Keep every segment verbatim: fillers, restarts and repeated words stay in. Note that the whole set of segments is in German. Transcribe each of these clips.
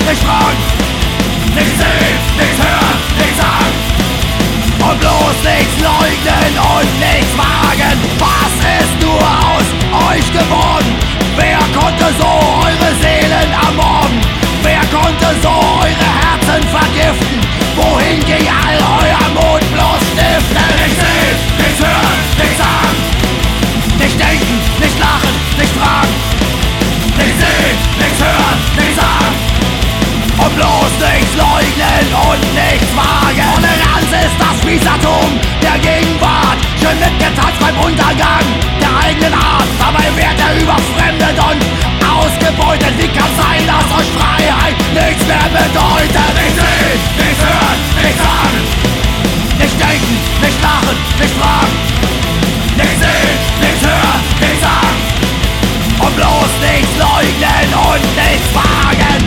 nicht fragen, nicht sehen, nichts hören, nichts sagen und bloß nichts leugnen und nichts wagen. Was ist nur aus euch geworden? Wer konnte so eure Seelen ermorden? Wer konnte so eure Herzen vergiften? Wohin ging all euer Mut bloß stiften? Nicht sehen, nichts hören, nichts sagen, nicht denken, nicht lachen, nicht fragen, nicht sehen, nichts hören, nichts sagen und bloß nichts leugnen und nichts wagen. Toleranz ist das Spießatom der Gegenwart, schön mitgetanzt beim Untergang der eigenen Art. Dabei wird er überfremdet und ausgebeutet. Wie kann sein, dass euch Freiheit nichts mehr bedeutet? Nicht sehen, nichts hören, nichts sagen, nicht denken, nicht lachen, nicht fragen, nicht sehen, nichts hören, nichts sagen und bloß nichts leugnen und nichts wagen.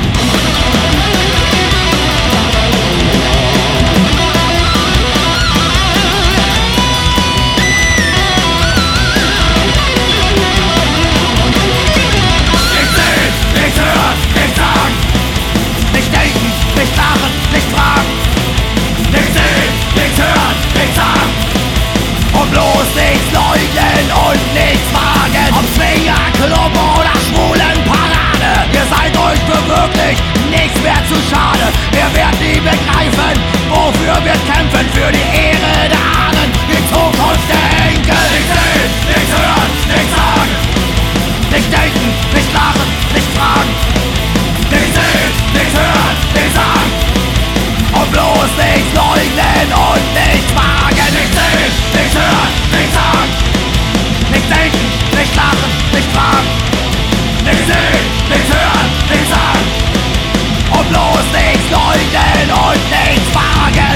Nicht lachen, nicht fragen, nicht sehen, nichts hören, nichts sagen und bloß nichts leugnen und nichts wagen. Ob Swingerclub oder Schwulenparade, ihr seid euch für wirklich nichts mehr zu schade. Ihr werdet nie begreifen, wofür wir kämpfen, für die Ehre der Ahnen, die Zukunft der Enkel. Nicht sehen, nichts hören, nichts sagen, nicht denken, nicht lachen, nicht fragen, nicht sehen, nichts hören, nichts sagen und bloß nichts leugnen und nichts wagen. Nicht sehen, nichts hören, nichts sagen, nicht denken, nicht lachen, nicht fragen, nicht sehen, nichts hören, nichts sagen und bloß nichts leugnen und nichts wagen.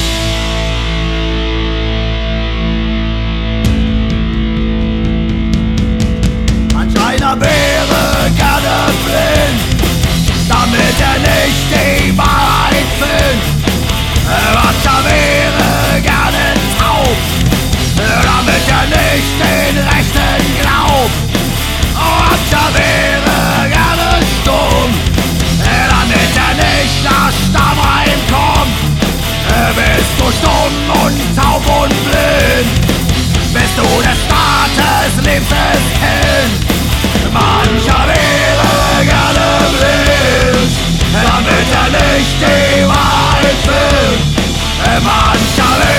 Anscheinend wäre gerne blind, damit er nicht die Wahrheit findet. Mancher wäre gerne taub, damit er nicht den Rechten glaubt. Mancher wäre gerne stumm, damit er nicht nach Stammheim kommt. Bist du stumm und taub und blind, bist du des Staates liebstes Kind. Mancher wäre gerne blind, damit er nicht die Wahrheit findet. Mancher